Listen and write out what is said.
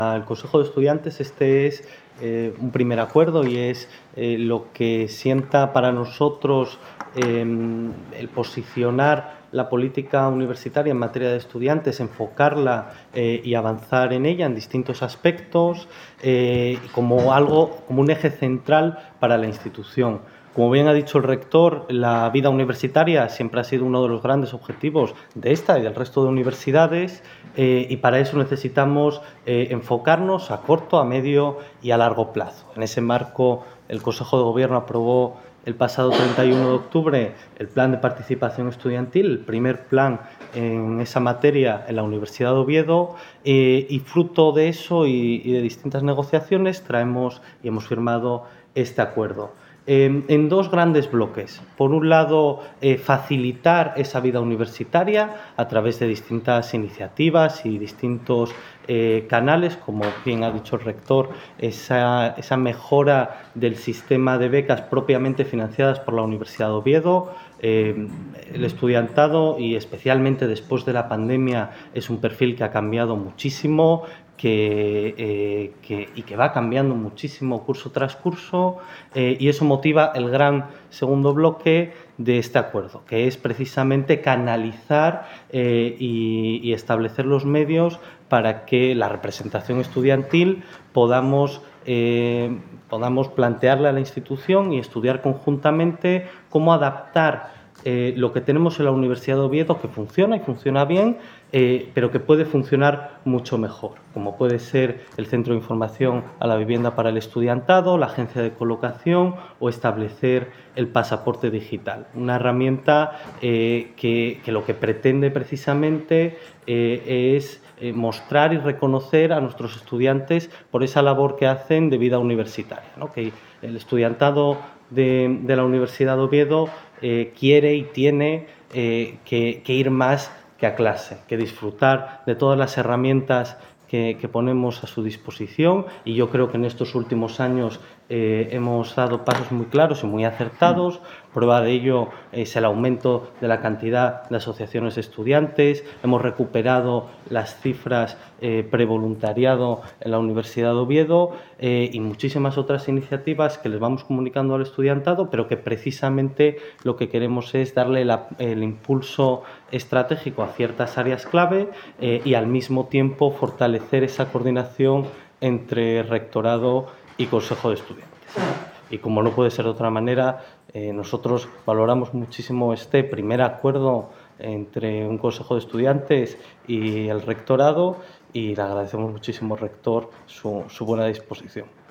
Al Consejo de Estudiantes este es un primer acuerdo y es lo que sienta para nosotros el posicionar la política universitaria en materia de estudiantes, enfocarla y avanzar en ella en distintos aspectos como un eje central para la institución. Como bien ha dicho el rector, la vida universitaria siempre ha sido uno de los grandes objetivos de esta y del resto de universidades y para eso necesitamos enfocarnos a corto, a medio y a largo plazo. En ese marco, el Consejo de Gobierno aprobó el pasado 31 de octubre el Plan de Participación Estudiantil, el primer plan en esa materia en la Universidad de Oviedo, y fruto de eso y de distintas negociaciones traemos y hemos firmado este acuerdo. En dos grandes bloques. Por un lado, facilitar esa vida universitaria a través de distintas iniciativas y distintos canales, como bien ha dicho el rector, esa mejora del sistema de becas propiamente financiadas por la Universidad de Oviedo. El estudiantado, y especialmente después de la pandemia, es un perfil que ha cambiado muchísimo, y que va cambiando muchísimo curso tras curso, y eso motiva el gran segundo bloque de este acuerdo, que es precisamente canalizar y establecer los medios para que la representación estudiantil podamos plantearle a la institución y estudiar conjuntamente cómo adaptar lo que tenemos en la Universidad de Oviedo, que funciona y funciona bien, pero que puede funcionar mucho mejor, como puede ser el Centro de Información a la Vivienda para el Estudiantado, la Agencia de Colocación o establecer el pasaporte digital. Una herramienta que lo que pretende precisamente es mostrar y reconocer a nuestros estudiantes por esa labor que hacen de vida universitaria, ¿no? Que el estudiantado de la Universidad de Oviedo quiere y tiene que ir más que a clase, que disfrutar de todas las herramientas que ponemos a su disposición, y yo creo que en estos últimos años hemos dado pasos muy claros y muy acertados. Prueba de ello es el aumento de la cantidad de asociaciones de estudiantes. Hemos recuperado las cifras prevoluntariado en la Universidad de Oviedo y muchísimas otras iniciativas que les vamos comunicando al estudiantado, pero que precisamente lo que queremos es darle el impulso estratégico a ciertas áreas clave y al mismo tiempo fortalecer esa coordinación entre rectorado y Consejo de Estudiantes. Y como no puede ser de otra manera, nosotros valoramos muchísimo este primer acuerdo entre un Consejo de Estudiantes y el rectorado, y le agradecemos muchísimo al rector su buena disposición.